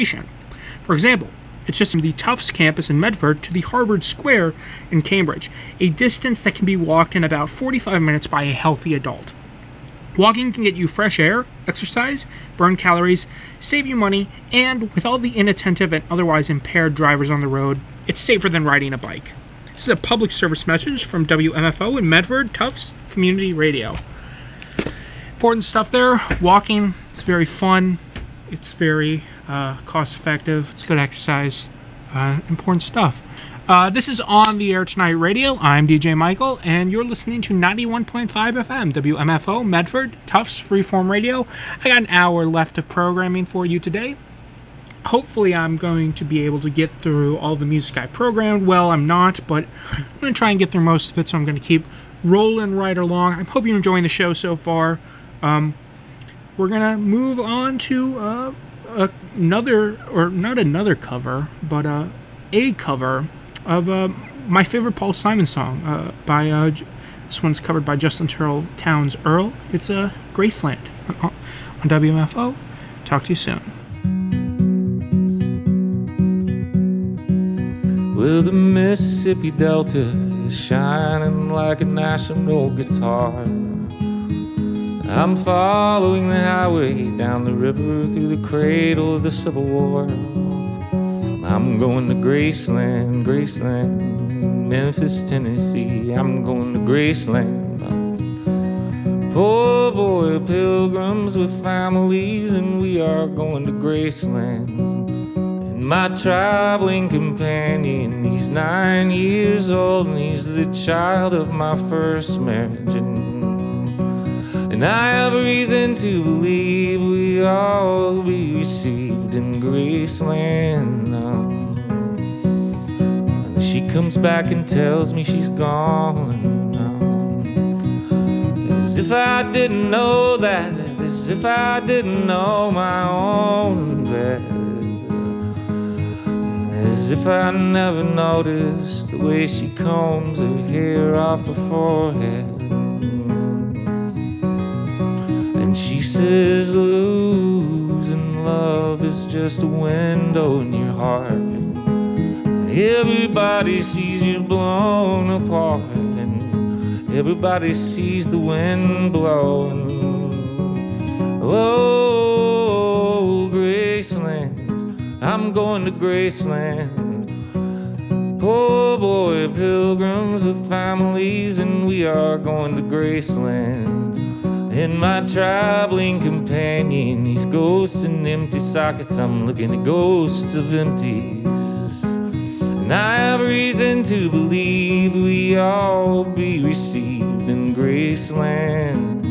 For example, it's just from the Tufts campus in Medford to the Harvard Square in Cambridge, a distance that can be walked in about 45 minutes by a healthy adult. Walking can get you fresh air, exercise, burn calories, save you money, and with all the inattentive and otherwise impaired drivers on the road, it's safer than riding a bike. This is a public service message from WMFO in Medford, Tufts Community Radio. Important stuff there. Walking, it's very fun. It's very cost-effective. It's good exercise. Important stuff. This is On the Air Tonight Radio. I'm DJ Michael, and you're listening to 91.5 FM, WMFO, Medford, Tufts Freeform Radio. I got an hour left of programming for you today. Hopefully, I'm going to be able to get through all the music I programmed. Well, I'm not, but I'm going to try and get through most of it, so I'm going to keep rolling right along. I hope you're enjoying the show so far. We're going to move on to not another cover, but a cover of my favorite Paul Simon song by this one's covered by Justin Turtle Townes Earl. It's Graceland on WMFO. Talk to you soon. Well, the Mississippi Delta is shining like a national guitar. I'm following the highway down the river through the cradle of the Civil War. I'm going to Graceland, Graceland, Memphis, Tennessee. I'm going to Graceland. Poor boy pilgrims with families, and we are going to Graceland. And my traveling companion, he's 9 years old, and he's the child of my first marriage. And I have reason to believe we all will be received in Graceland now. And she comes back and tells me she's gone now. As if I didn't know that, as if I didn't know my own bed. As if I never noticed the way she combs her hair off her forehead. And she says losing love is just a window in your heart. Everybody sees you blown apart, and everybody sees the wind blowing. Oh, Graceland, I'm going to Graceland. Poor boy pilgrims with families, and we are going to Graceland. And my traveling companion, he's ghosts and empty sockets. I'm looking at ghosts of empties. And I have reason to believe we all will be received in Graceland.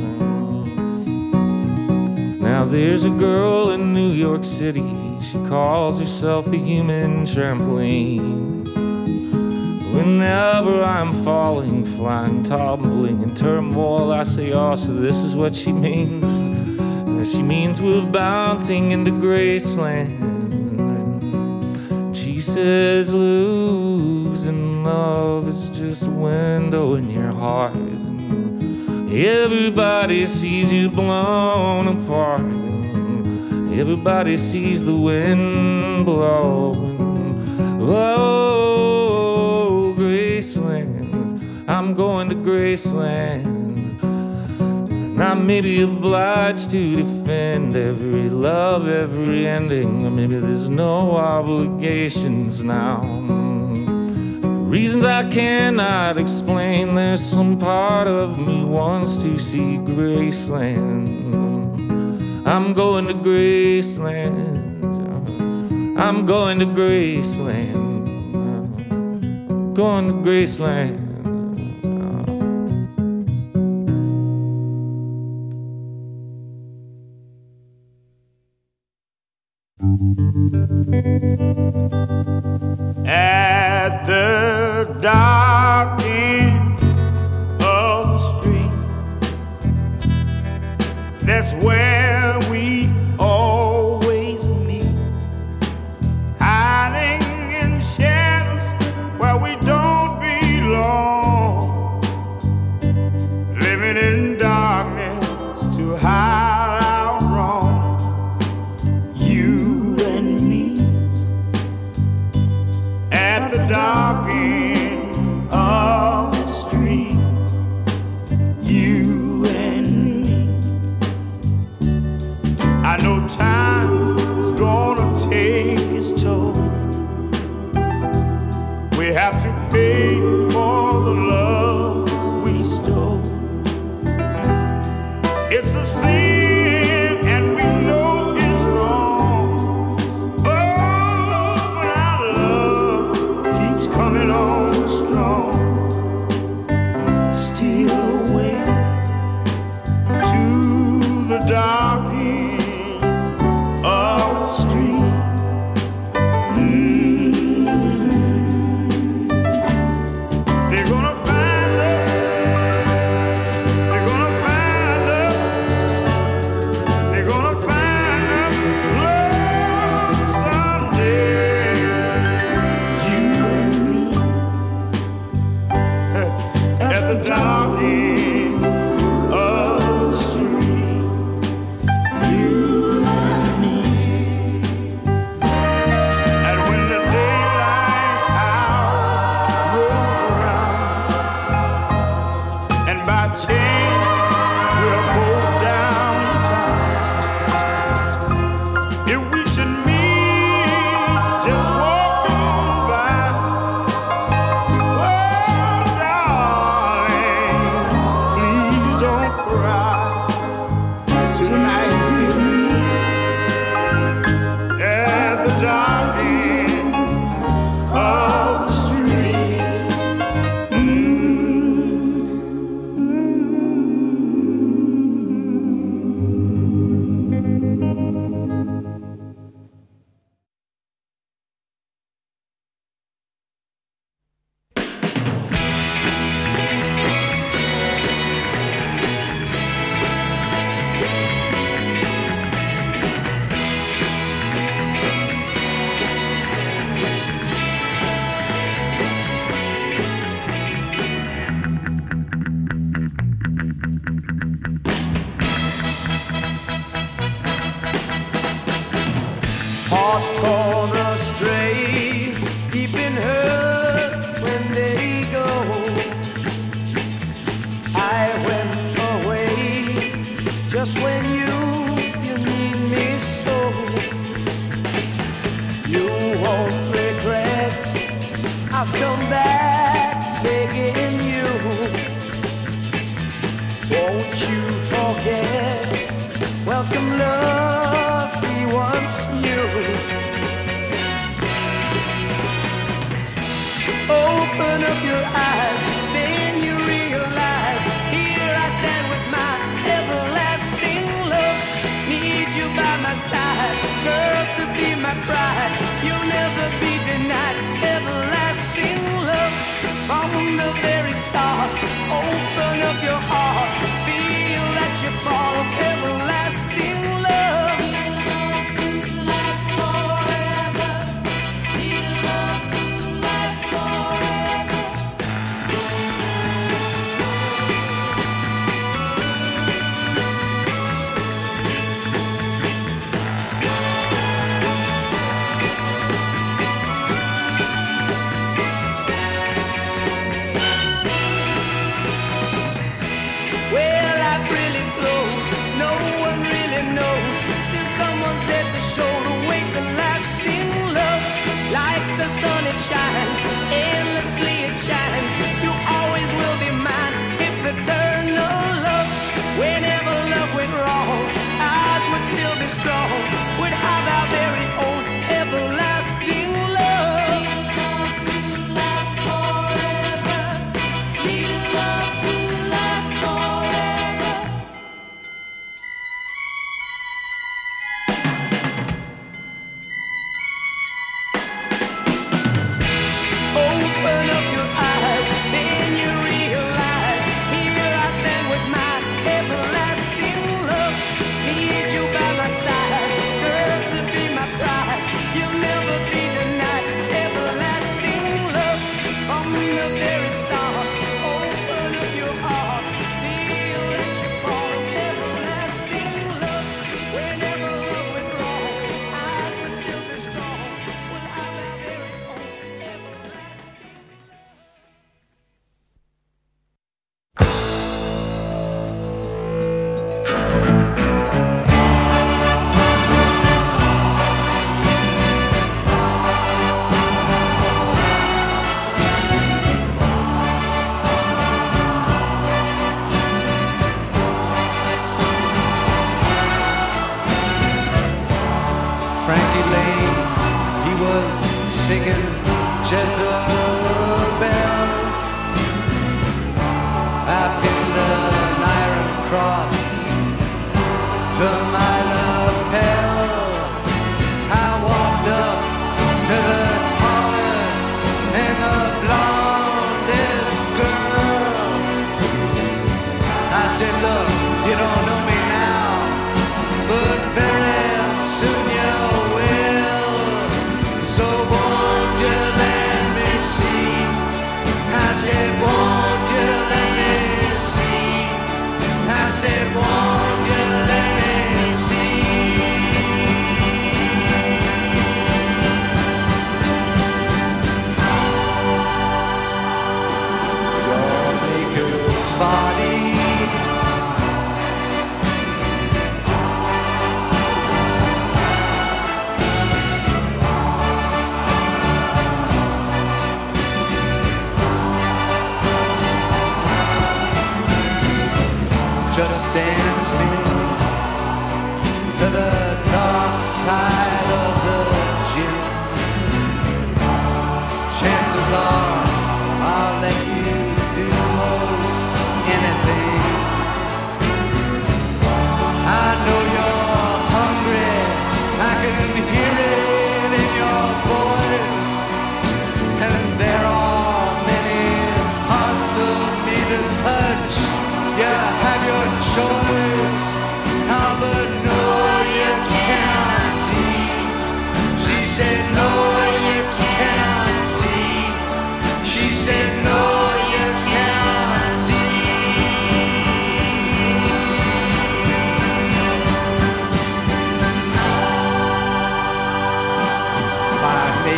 Now there's a girl in New York City. She calls herself the human trampoline. Whenever I'm falling, flying, tumbling in turmoil, I say, oh, so this is what she means. She means we're bouncing into Graceland. She says losing love is just a window in your heart. Everybody sees you blown apart. Everybody sees the wind blowing. Oh, Graceland, I'm going to Graceland. And I may be obliged to defend every love, every ending, or maybe there's no obligations now. For reasons I cannot explain, there's some part of me wants to see Graceland. I'm going to Graceland. I'm going to Graceland. I'm going to Graceland. At the dark end of the street, that's where we always meet, hiding in shadows where we don't belong. dark end of the street. Hearts gone astray, deep in hurt when they go. I went away just when you need me so. You won't regret, I've come back begging you. Won't you forget, welcome love we once knew. Open up your eyes, then you realize, here I stand with my everlasting love. Need you by my side, girl, to be my bride. You'll never be denied everlasting love. From the very start, open up your heart, feel that you're part of everlasting love. Well, life really flows, no one really knows, till someone's there to show the way to lasting love. Like the sun it shines, endlessly it shines. You always will be mine, if eternal love. Whenever love went wrong, ours would still be strong, would have our very own everlasting love. Open up your eyes, then you realize, here I stand with my everlasting love. Need you by my side, girl, to be my bride. You'll never be denied everlasting love. From the very start, open up your heart, feel that you're part of everlasting love. Whenever love went wrong, I would still be strong, would have our very own everlasting. Frankie Lane, he was singing Jezebel up in the Iron Cross to my lapel. I walked up to the tallest and the blondest girl. I said, look, you don't know me now, but very soon you will. So won't you let me see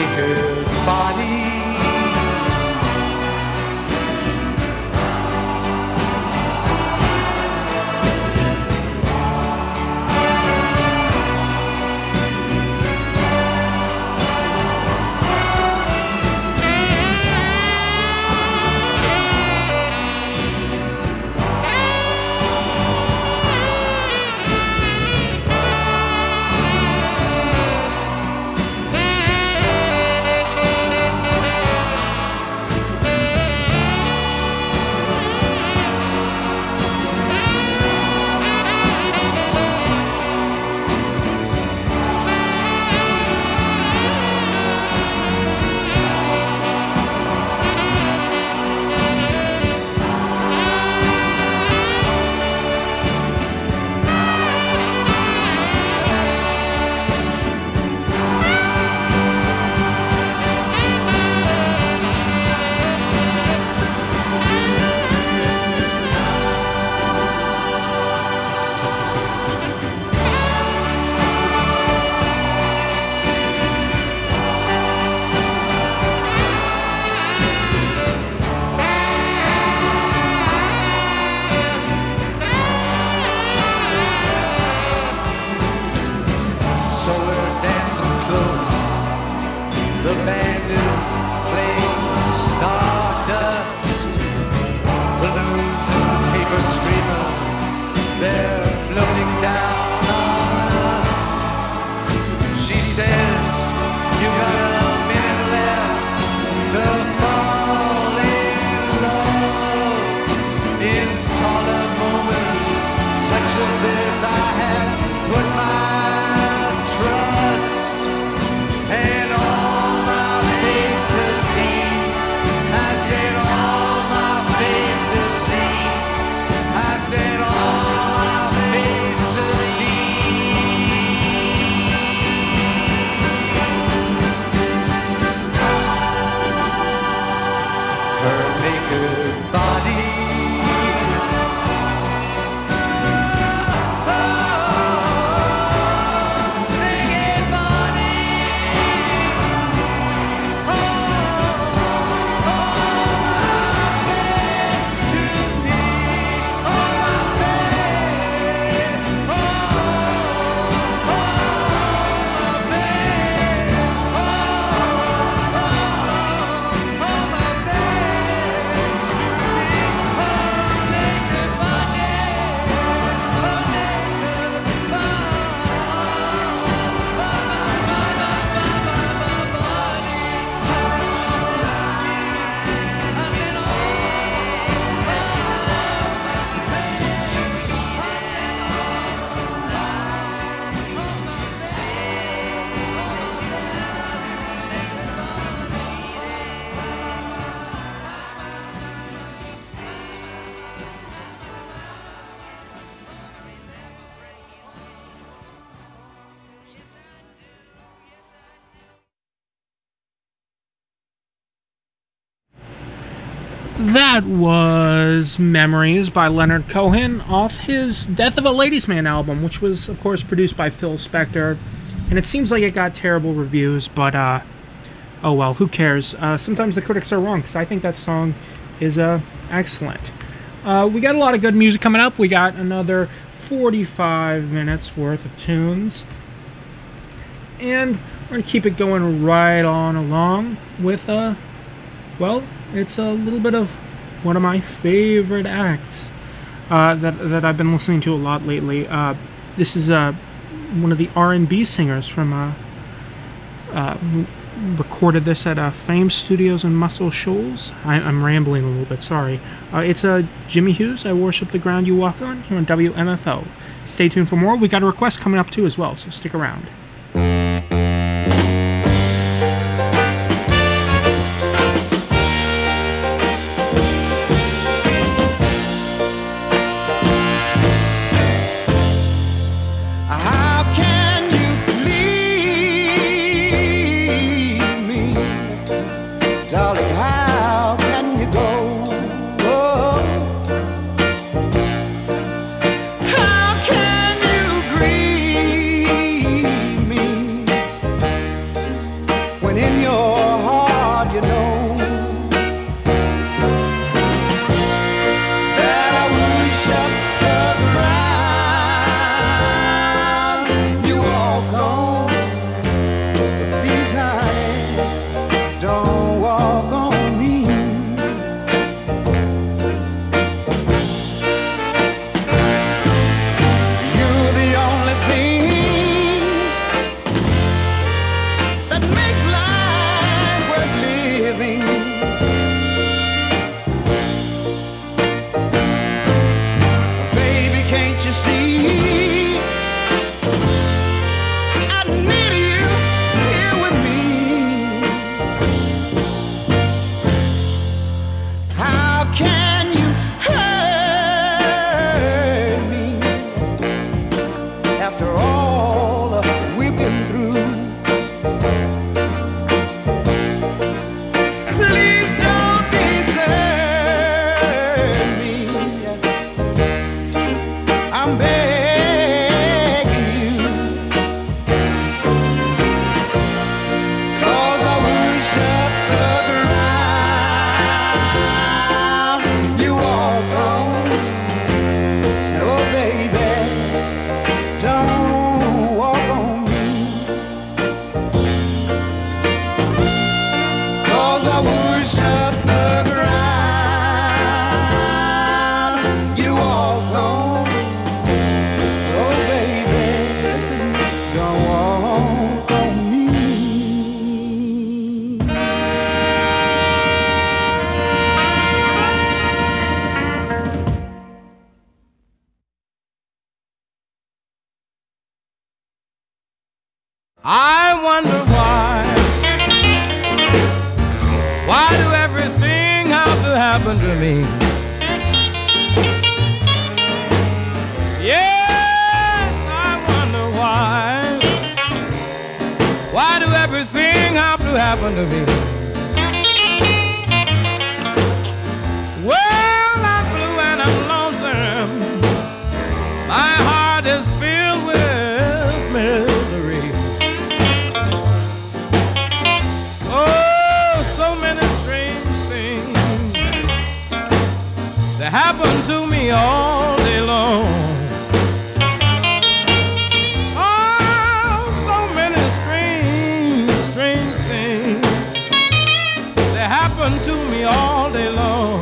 naked body. That was Memories by Leonard Cohen off his Death of a Ladies' Man album, which was, of course, produced by Phil Spector. And it seems like it got terrible reviews, but, oh well, who cares? Sometimes the critics are wrong, because I think that song is excellent. We got a lot of good music coming up. We got another 45 minutes worth of tunes. And we're going to keep it going right on along with, well, it's a little bit of one of my favorite acts that I've been listening to a lot lately. This is one of the R&B singers from recorded this at Fame Studios in Muscle Shoals. I'm rambling a little bit, sorry. It's Jimmy Hughes, I Worship the Ground You Walk On, here on WMFO. Stay tuned for more. We got a request coming up too as well, so stick around. How can you grieve? when in your heart you know that I worship the ground you walk on. Please, honey, don't walk on me. You're the only thing that makes life worth living. Baby, can't you see? I need you here with me. How can you hurt me after all we've been through? Please don't desert me. I'm begging you, 'cause I worship the ground you walk on. And oh baby, don't walk on me, 'cause I worship the ground you walk on. Oh baby, listen, don't walk on me. I wonder why do everything have to happen to me? Yes, I wonder why do everything have to happen to me? Well, I'm blue and I'm lonesome. My heart is filled with misery. Oh, so many strange things that happen to me all day long. Oh, so many strange things that happen to me all day long.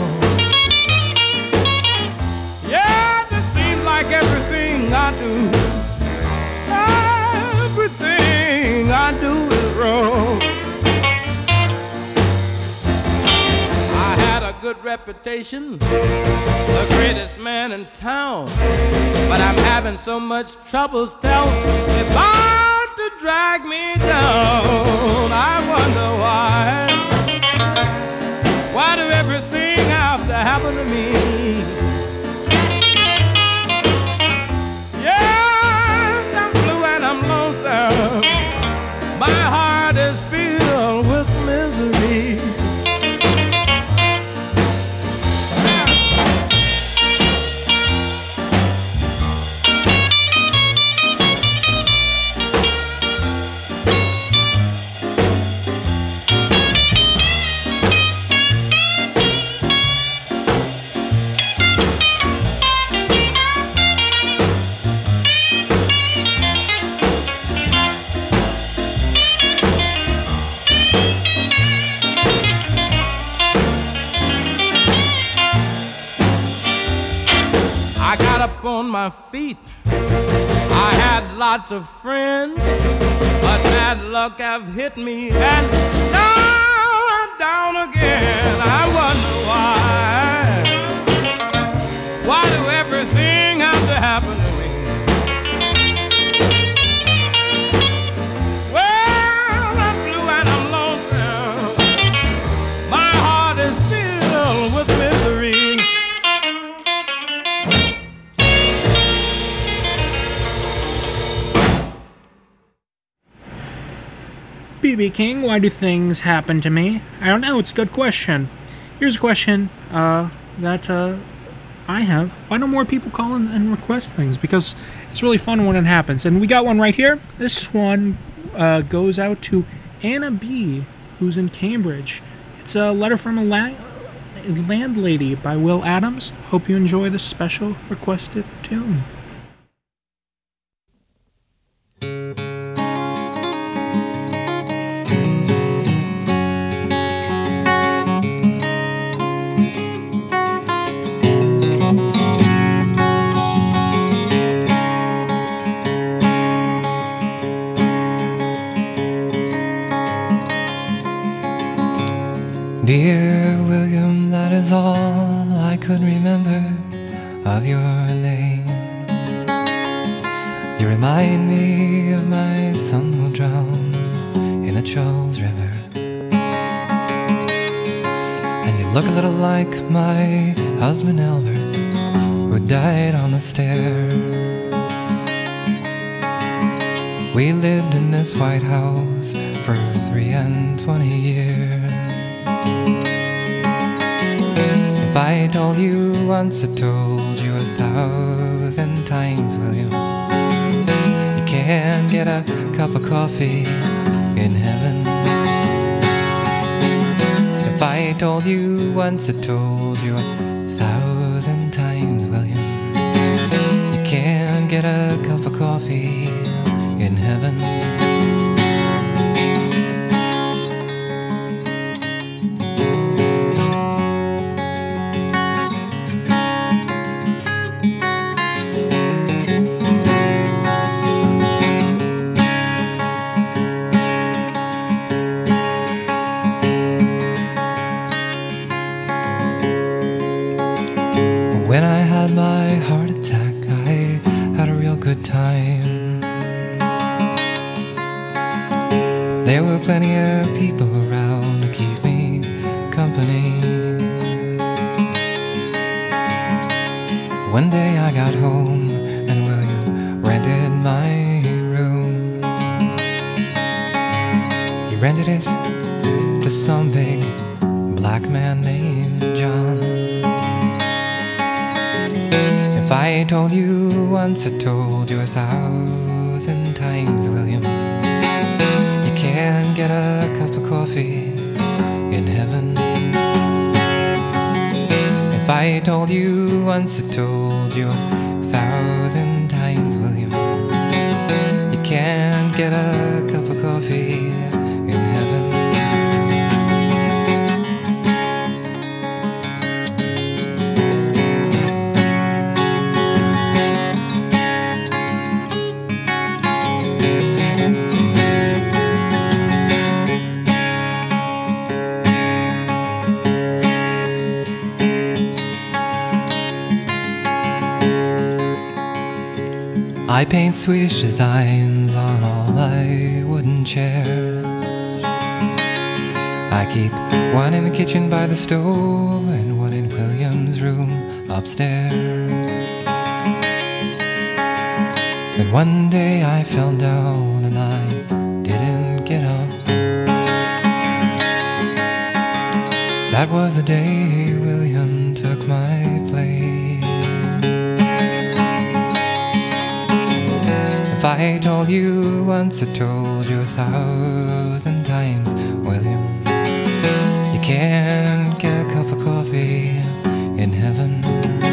Yeah, it just seems like everything I do is wrong. I had a good reputation, the greatest man in town, but I'm having so much trouble still, it's bound to drag me down. I wonder why do everything have to happen to me? Yes, I'm blue and I'm lonesome. My heart is filled with misery. I got up on my feet. I had lots of friends, but bad luck have hit me, and now I'm down again. I wonder why do everything have to happen to me? Well, I'm blue and I'm lonesome. My heart is filled with misery. B.B. King, why do things happen to me? I don't know, it's a good question. Here's a question that I have. Why don't more people call in and request things? Because it's really fun when it happens. And we got one right here. This one goes out to Anna B., who's in Cambridge. It's a letter from a landlady by Will Adams. Hope you enjoy this special requested tune. Dear William, that is all I could remember of your name. You remind me of my son who drowned in the Charles River, and you look a little like my husband Albert, who died on the stairs. We lived in this White House for 23 years. If I told you once, I told you 1,000 times, William, you can't get a cup of coffee in heaven. If I told you once, I told you 1,000 times, William, you can't get a cup of coffee in heaven. When I had my heart attack, I had a real good time. There were plenty of people around to keep me company. One day I got home and William rented my room. He rented it to some big black man named John. If I told you once, I told you 1,000 times, William, you can't get a cup of coffee in heaven. If I told you once, I told you 1,000 times, William, you can't get a cup of coffee in heaven. I paint Swedish designs on all my wooden chairs. I keep one in the kitchen by the stove and one in William's room upstairs. Then one day I fell down and I didn't get up. That was the day William took my place. If I told you once, I told you 1,000 times, William, you can't get a cup of coffee in heaven.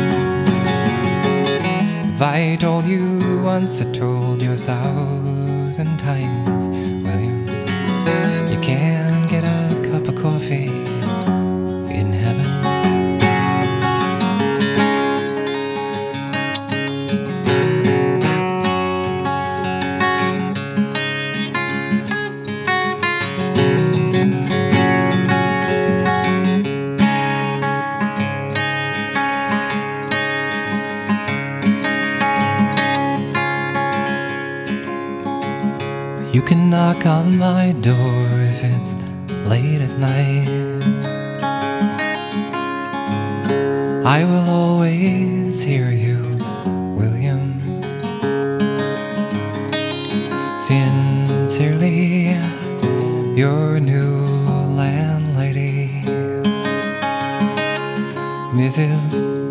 If I told you once, I told you 1,000 times, William, you can't get a cup of coffee in heaven. You can knock on my door if it's late at night. I will always hear you, William. Sincerely, your new landlady, Mrs.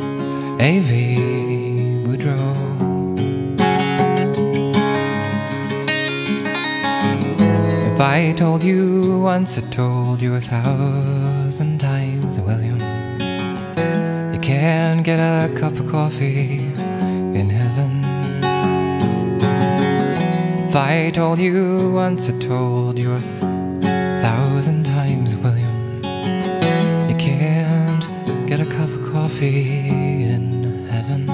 A.V. Woodrow. If I told you once, I told you 1,000 times, William, you can't get a cup of coffee in heaven. If I told you once, I told you 1,000 times, William, you can't get a cup of coffee in heaven.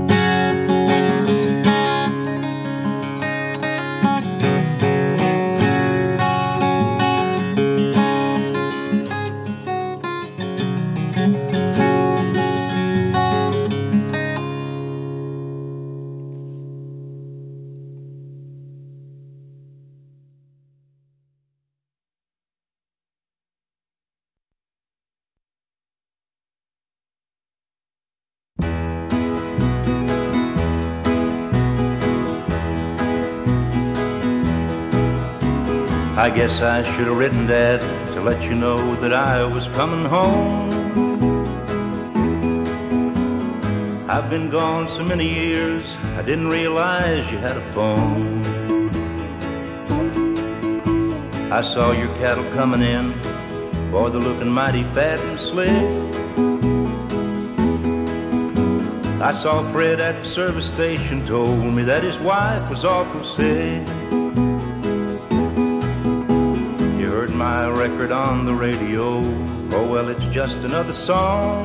I guess I should have written Dad to let you know that I was coming home. I've been gone so many years, I didn't realize you had a phone. I saw your cattle coming in, boy, they're looking mighty fat and slick. I saw Fred at the service station, told me that his wife was awful sick. Heard my record on the radio, oh well, it's just another song.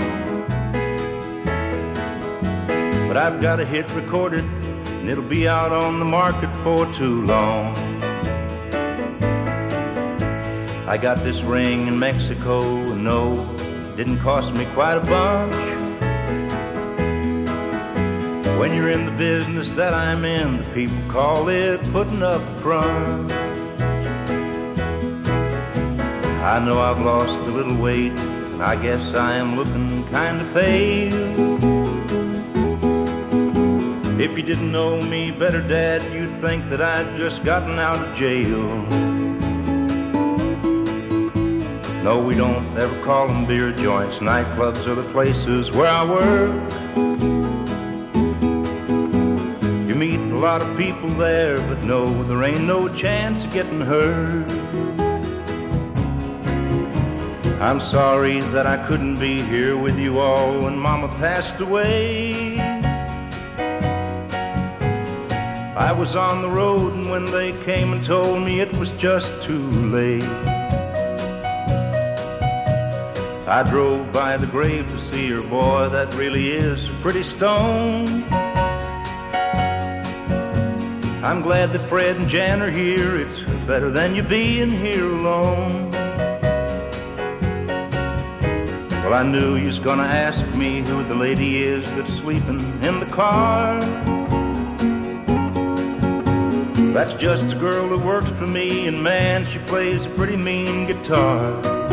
But I've got a hit recorded, and it'll be out on the market for too long. I got this ring in Mexico, and no, it didn't cost me quite a bunch. When you're in the business that I'm in, the people call it putting up a front. I know I've lost a little weight, and I guess I am looking kind of pale. If you didn't know me better, Dad, you'd think that I'd just gotten out of jail. No, we don't ever call them beer joints. Nightclubs are the places where I work. You meet a lot of people there, but no, there ain't no chance of getting hurt. I'm sorry that I couldn't be here with you all when Mama passed away. I was on the road, and when they came and told me it was just too late, I drove by the grave to see her. Boy, that really is a pretty stone. I'm glad that Fred and Jan are here. It's better than you being here alone. Well, I knew you was gonna ask me who the lady is that's sleeping in the car. That's just a girl who works for me, and man, she plays a pretty mean guitar.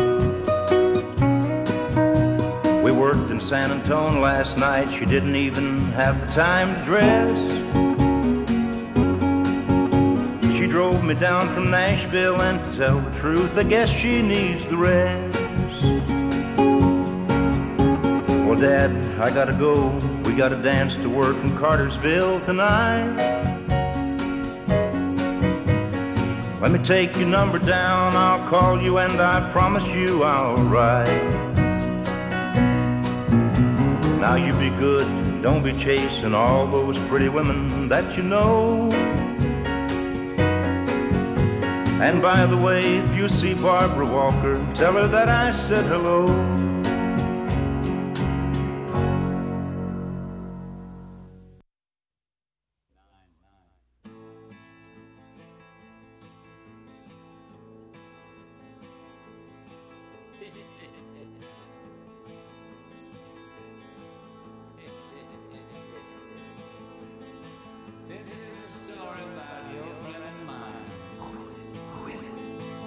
We worked in San Antonio last night. She didn't even have the time to dress. She drove me down from Nashville, and to tell the truth, I guess she needs the rest. Well, Dad, I gotta go. We got a dance to work in Cartersville tonight. Let me take your number down, I'll call you, and I promise you I'll write. Now you be good, don't be chasing all those pretty women that you know. And by the way, if you see Barbara Walker, tell her that I said hello. This is a story about your friend and mine. Who is it? Who is it?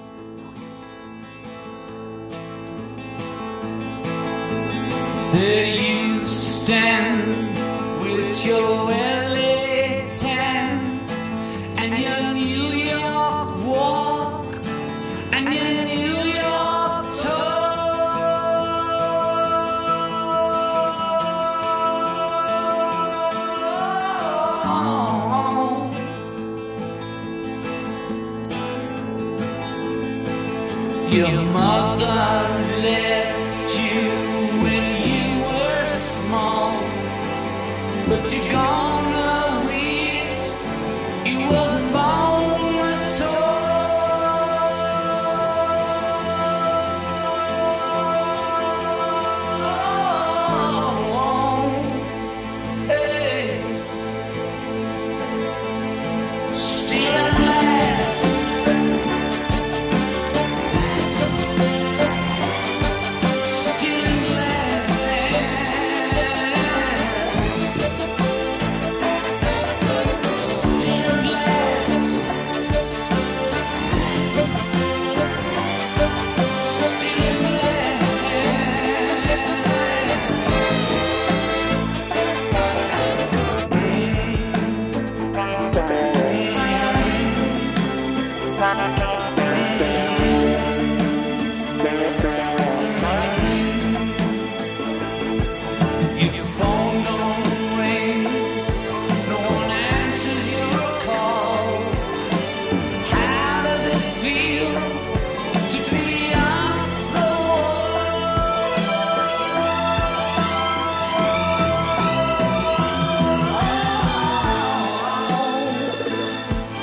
There you stand with your LA tan and your New York walk and your New York talk. Your mother left you when you were small, but you're gone away. You wasn't born at all. Hey. Still glass. Still glass. Still glass. Still Your phone don't ring, no one answers your call. How does it feel to be off the wall?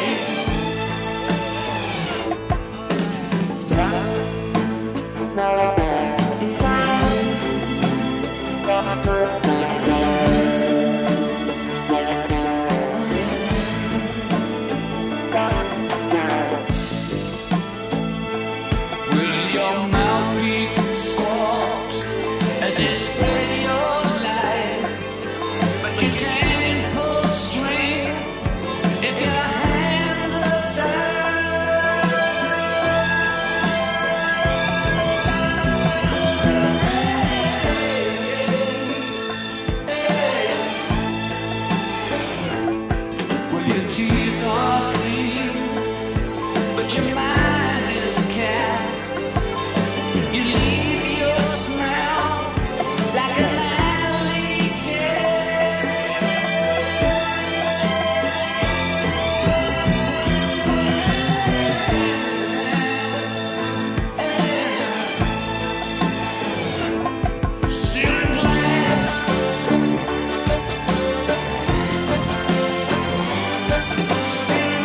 Will your mouthpiece squawk as you spread your light? But you can't pull string if your hands are tied. Well, your teeth are clean, but your mind is capped. You leave your smell like an alley cat. Still glass. Still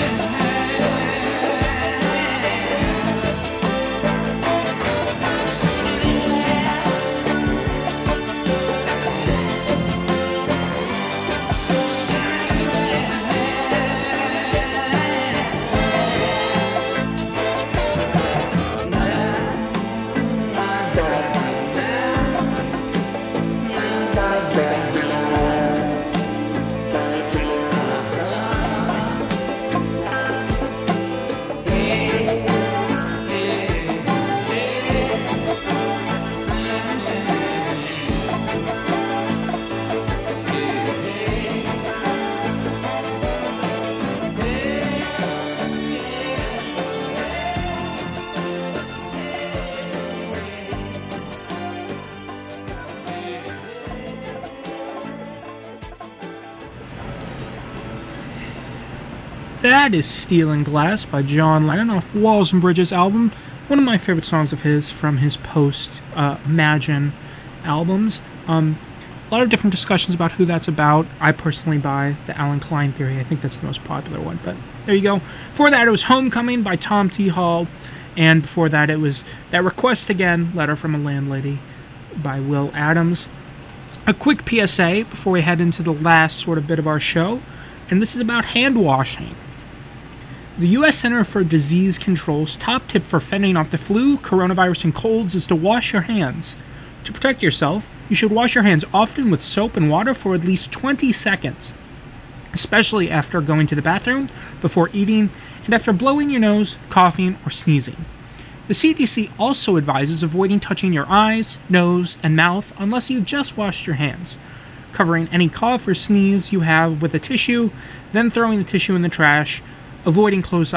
That is Steel and Glass by John Lennon off Walls and Bridges album. One of my favorite songs of his from his post Imagine albums. A lot of different discussions about who that's about. I personally buy the Alan Klein theory. I think that's the most popular one, but there you go. Before that, it was Homecoming by Tom T. Hall. And before that, it was That Request Again, Letter from a Landlady by Will Adams. A quick PSA before we head into the last sort of bit of our show, and this is about hand washing. The U.S. Center for Disease Control's top tip for fending off the flu, coronavirus, and colds is to wash your hands. To protect yourself, you should wash your hands often with soap and water for at least 20 seconds, especially after going to the bathroom, before eating, and after blowing your nose, coughing, or sneezing. The CDC also advises avoiding touching your eyes, nose, and mouth unless you've just washed your hands, covering any cough or sneeze you have with a tissue, then throwing the tissue in the trash, avoiding close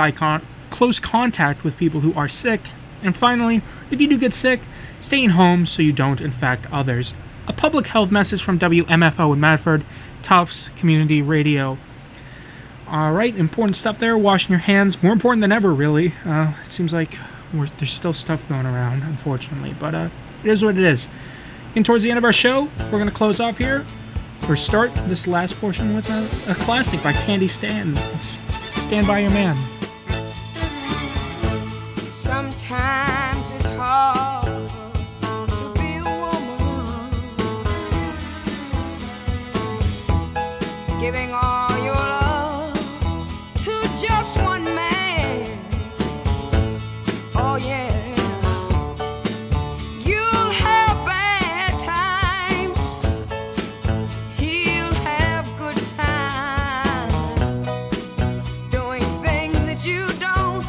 contact with people who are sick, and finally, if you do get sick, staying home so you don't infect others. A public health message from WMFO in Medford, Tufts Community Radio. Alright, important stuff there, washing your hands, more important than ever, really. It seems like There's still stuff going around, unfortunately, but it is what it is. And towards the end of our show, we're going to close off here, or start this last portion with a classic by Candy Stan. It's Stand By Your Man. Sometimes it's hard to be a woman, giving all your love to just one man. Oh yeah. You'll have bad times, he'll have good times, doing things that you don't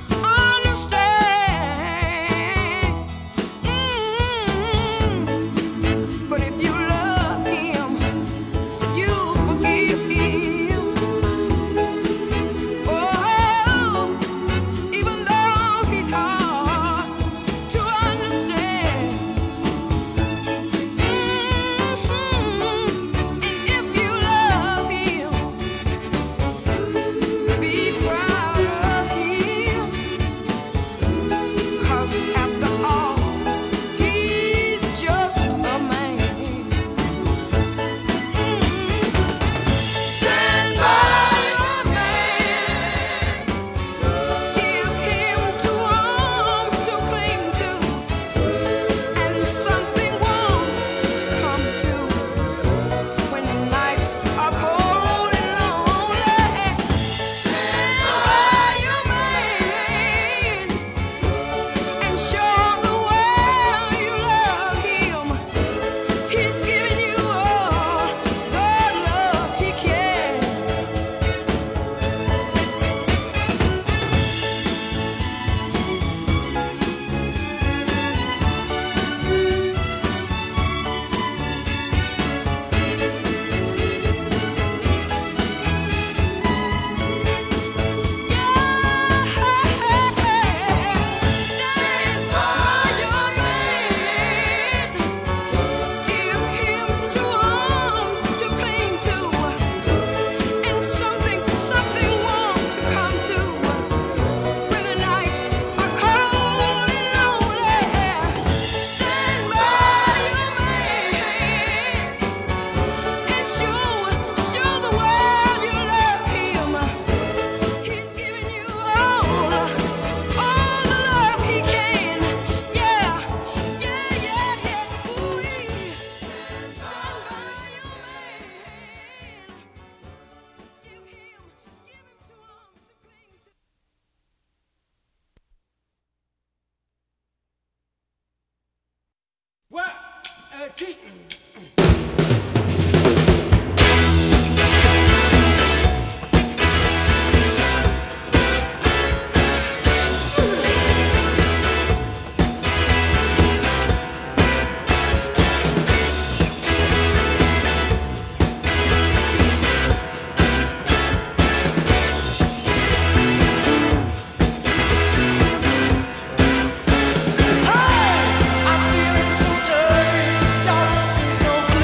understand. But if you love him, you forgive him. Oh, even though he's hard to understand. And if you love him, be proud of him. 'Cause after all, he's just a man. Stand by your man. Give him two arms to cling to, and something warm to come to when the nights are cold and lonely. Stand by your man and show the world you love him. He's giving you all the love he can. Stand by your man. Give him two arms to cling to, and something warm to come to when the nights are cold and lonely. Stand by your man and show the world you love him. He's giving you all the love he can. Yeah. Ooh-wee. Stand by your man. Give him two arms to cling to. I'm feeling so dirty, you're looking so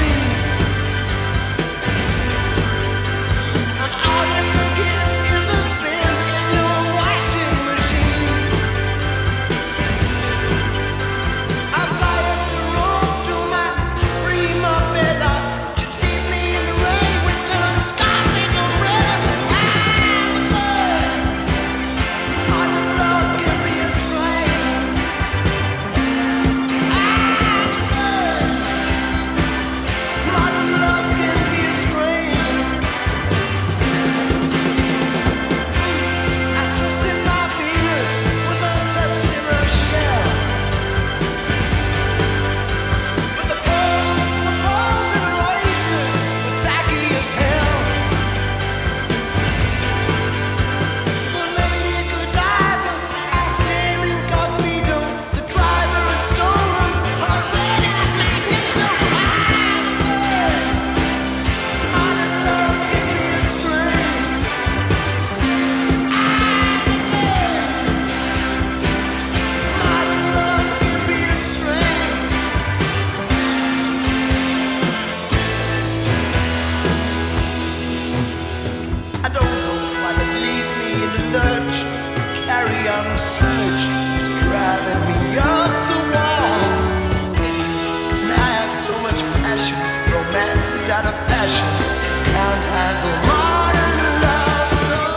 out of fashion. Can't handle modern love at all.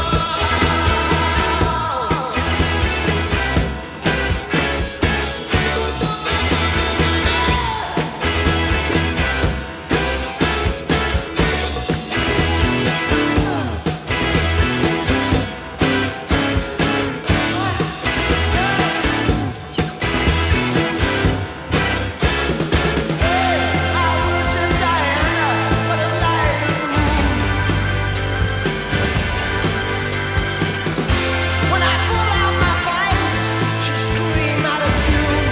I was in Diana, but a light of the moon. When I pull out my pipe, she scream out of tune.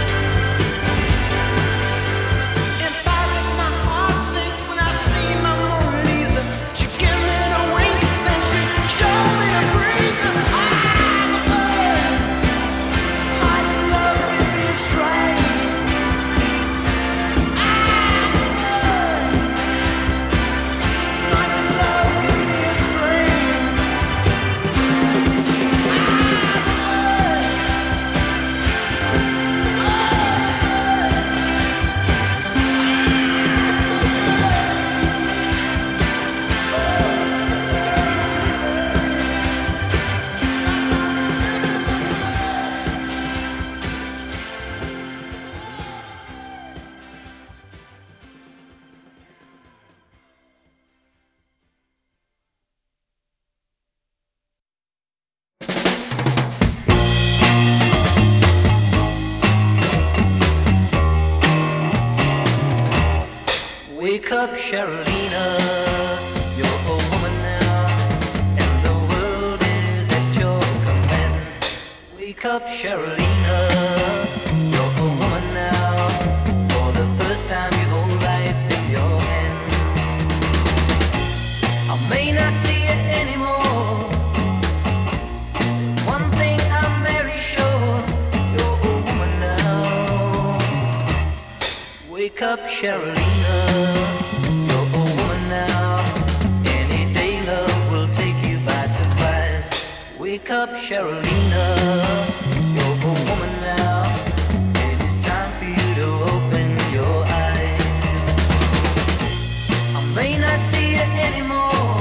In Paris, my heart sinks when I see my Mona Lisa. She give me the wink, then she show me the freezer. Ah, the bird, mighty love can be strange. Ah, the bird, mighty love can be strange. Wake up, Sharolina, you're a woman now, and the world is at your command. Wake up, Sharolina, you're a woman now, for the first time you hold life in your hands. I may not see it anymore, one thing I'm very sure, you're a woman now. Wake up, Sharolina, you're a woman now. Any day love will take you by surprise. Wake up, Sharolina, you're a woman now. It is time for you to open your eyes. I may not see it anymore,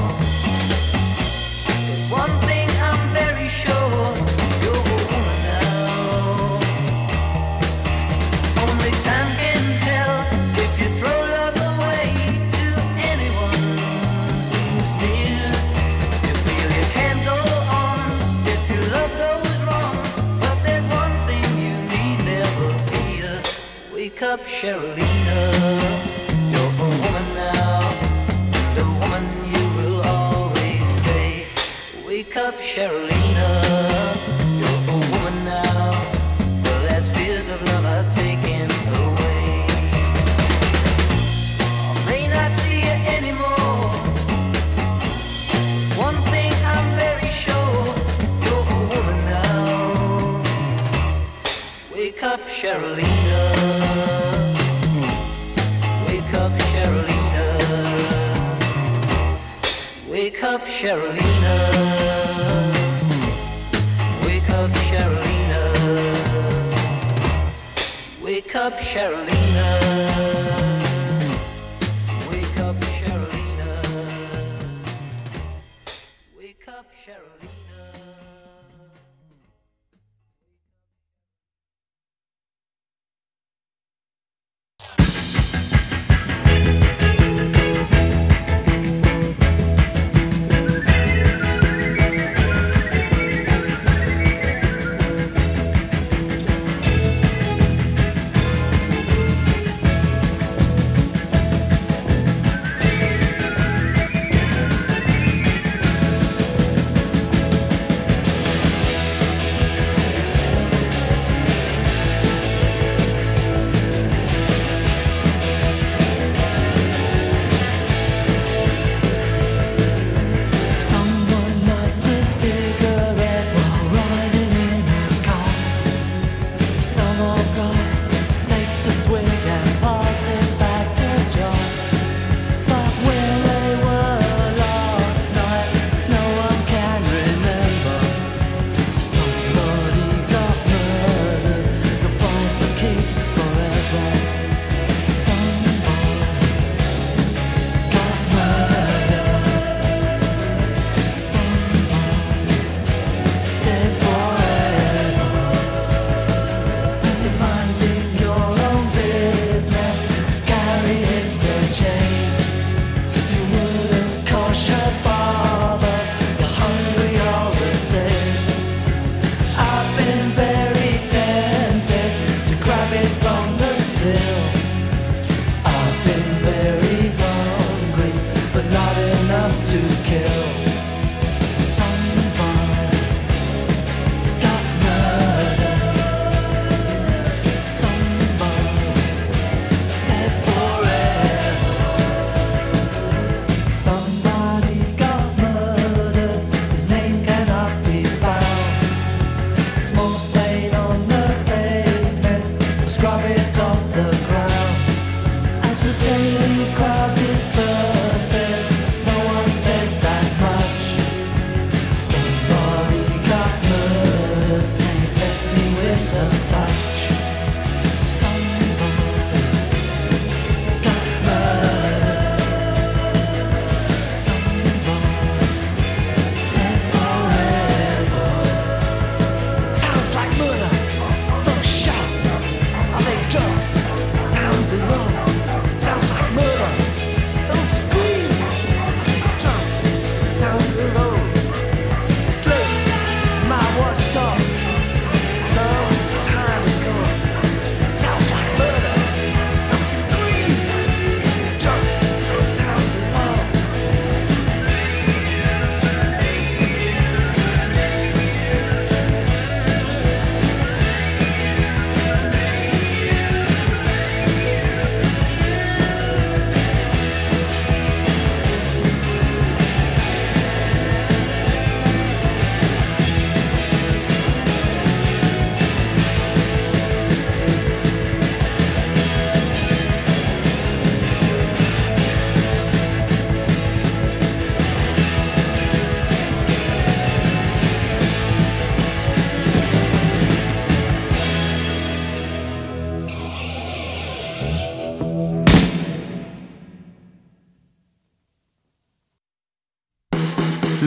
but one thing I'm very sure, you're a woman now. Only time can tell if you throw love away to anyone who's near. You feel you can't go on if your love goes wrong, but there's one thing you need never fear. Wake up, Sharolina, you're a woman now, the woman you will always stay. Wake up, Sharolina, you're a woman now, the last fears of love are taken away. I may not see it anymore, one thing I'm very sure, you're a woman now. Wake up, Sharolina, wake up, Sharolina, wake up, Sharolina, wake up, Sharolina, wake up, Sharolina, wake up, Sharolina, wake up, Sharolina.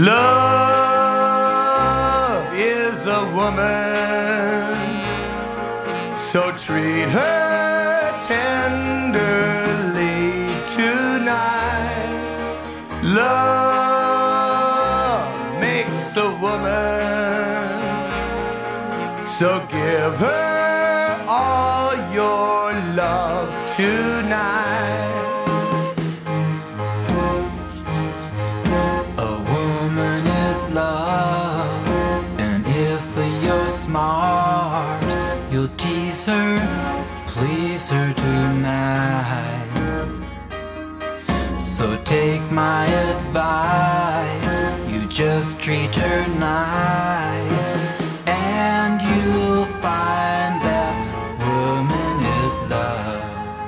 Love is a woman, so treat her tenderly tonight. Love makes a woman, so give her all your love tonight. A woman is love, and if you're smart, you'll tease her, please her tonight. So take my advice, you just treat her nice, and you'll find that woman is love.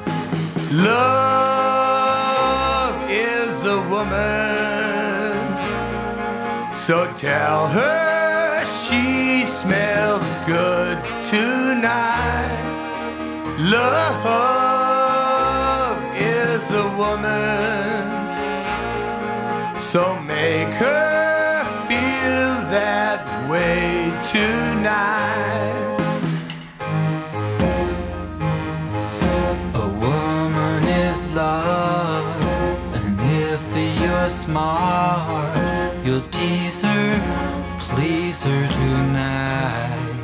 Love is a woman, so tell her she smells good tonight. Love is a woman, so make her feel that way tonight. A woman is love, and if you're smart, you'll tease her, please her tonight.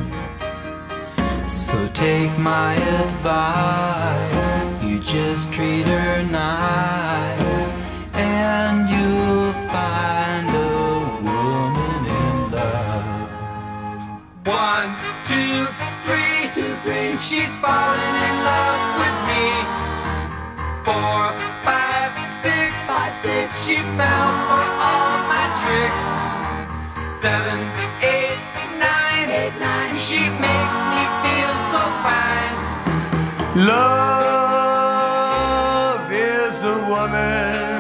So take my advice, you just treat her nice, and you'll find a woman in love. 1, 2, 3, 2, 3. She's falling in love with me. 4, 5, 6, 5, 6. She fell for all my tricks. 7, 8, 9, 8, 9. She makes me feel so fine. Love is a woman,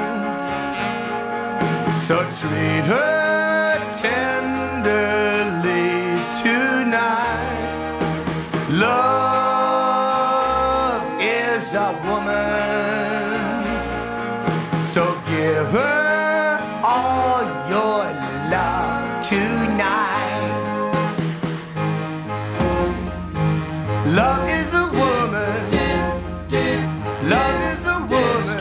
so treat her tenderly tonight. Love is a woman, so give her all your love tonight. Love is a woman. Love is a woman.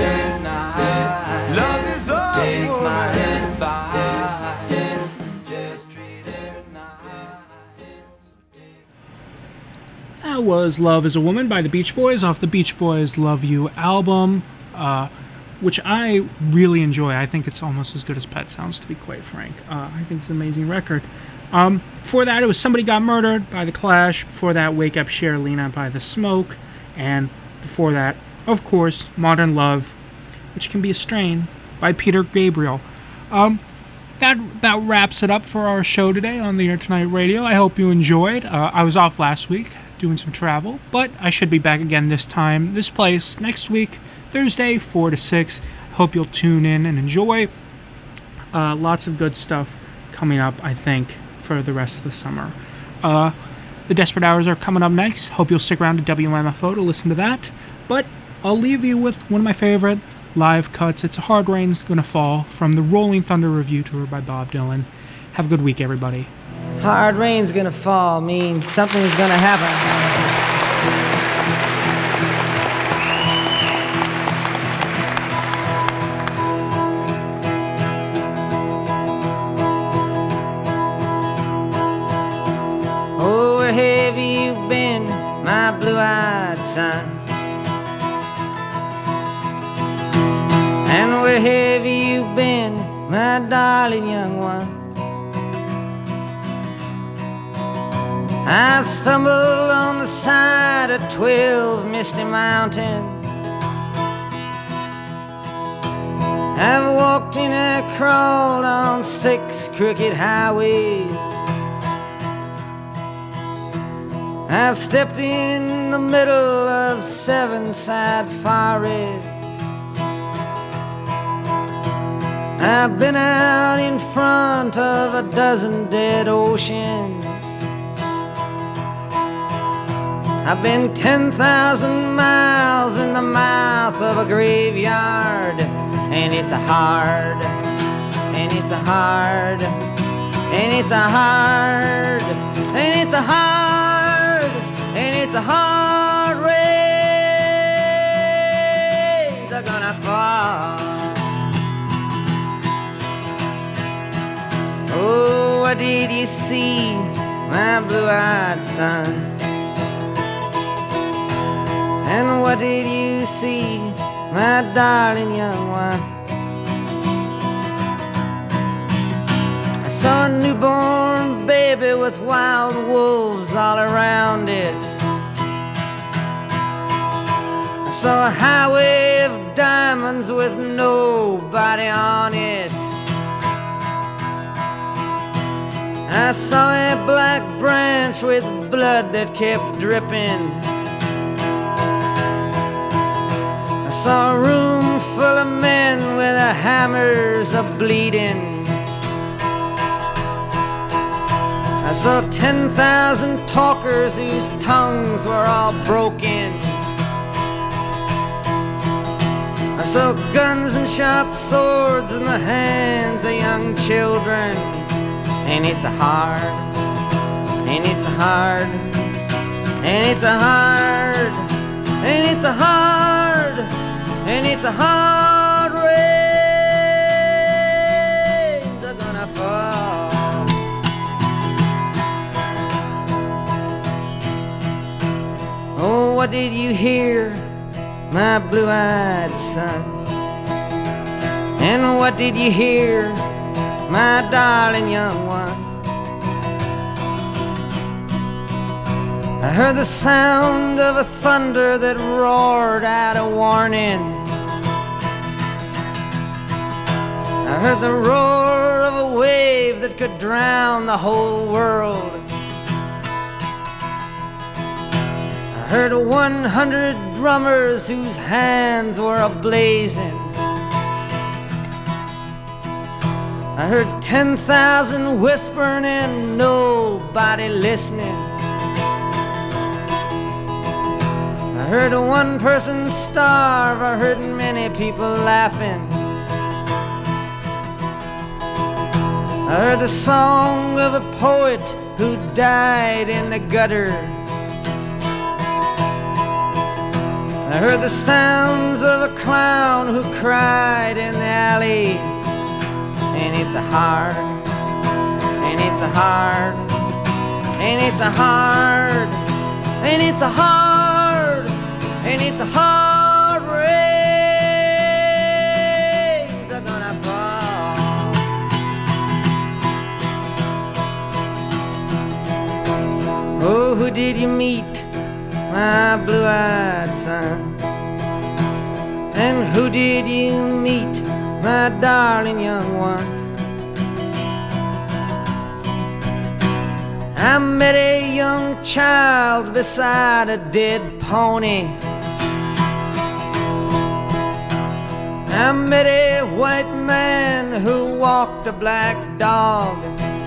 Love is a woman. That was Love is a Woman by the Beach Boys off the Beach Boys Love You album, which I really enjoy. I think it's almost as good as Pet Sounds, to be quite frank. I think it's an amazing record. Before that, it was Somebody Got Murdered by The Clash. Before that, Wake Up Cherylina by The Smoke. And before that, of course, Modern Love, which can be a strain, by Peter Gabriel. That about wraps it up for our show today on the Air Tonight Radio. I hope you enjoyed. I was off last week doing some travel, but I should be back again this time, this place, next week, Thursday, 4 to 6. Hope you'll tune in and enjoy. Lots of good stuff coming up, I think, for the rest of the summer. The Desperate Hours are coming up next. Hope you'll stick around to WMFO to listen to that. But I'll leave you with one of my favorite live cuts. It's A Hard Rain's Gonna Fall from the Rolling Thunder Review Tour by Bob Dylan. Have a good week, everybody. Hard rain's gonna fall means something's gonna happen. Oh, where have you been, my blue-eyed son? And where have you been, my darling young one? I've stumbled on the side of 12 misty mountains. I've walked and I crawled on 6 crooked highways. I've stepped in the middle of 7 sad forests. I've been out in front of a dozen dead oceans. I've been 10,000 miles in the mouth of a graveyard, and it's a hard, and it's a hard, and it's a hard, and it's a hard, and it's a hard rains are gonna fall. Oh, what did you see, my blue-eyed son? And what did you see, my darling young one? I saw a newborn baby with wild wolves all around it. I saw a highway of diamonds with nobody on it. I saw a black branch with blood that kept dripping. I saw a room full of men with their hammers a-bleeding. I saw 10,000 talkers whose tongues were all broken. I saw guns and sharp swords in the hands of young children. And it's a hard, and it's a hard, and it's a hard, and it's a hard, and it's a hard rains are gonna fall. Oh, what did you hear, my blue-eyed son? And what did you hear, my darling young one? I heard the sound of a thunder that roared out a warning. I heard the roar of a wave that could drown the whole world. I heard 100 drummers whose hands were a-blazing. I heard 10,000 whispering and nobody listening. I heard one person starve, I heard many people laughing. I heard the song of a poet who died in the gutter. I heard the sounds of a clown who cried in the alley. And it's a hard, and it's a hard, and it's a hard, and it's a hard, and it's a hard rains are gonna fall. Oh, who did you meet, my blue-eyed son? And who did you meet, my darling young one? I met a young child beside a dead pony. I met a white man who walked a black dog.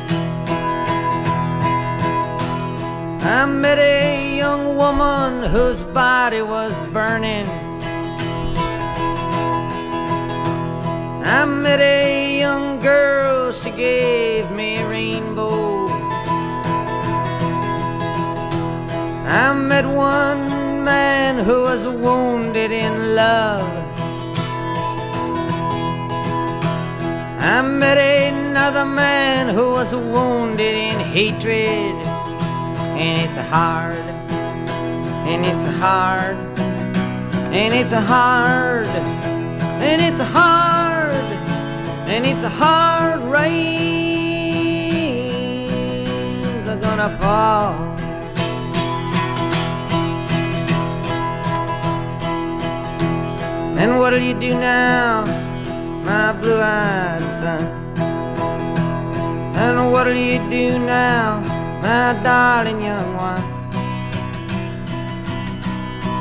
I met a young woman whose body was burning. I met a young girl, she gave me a rainbow. I met one man who was wounded in love. I met another man who was wounded in hatred. And it's a hard, and it's a hard, and it's a hard, and it's a hard, and it's a hard rains are gonna fall. And what'll you do now, my blue-eyed son? And what'll you do now, my darling young one?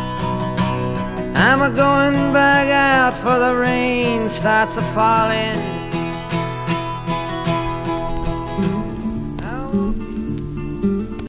I'm a-going back out for the rain starts a-falling.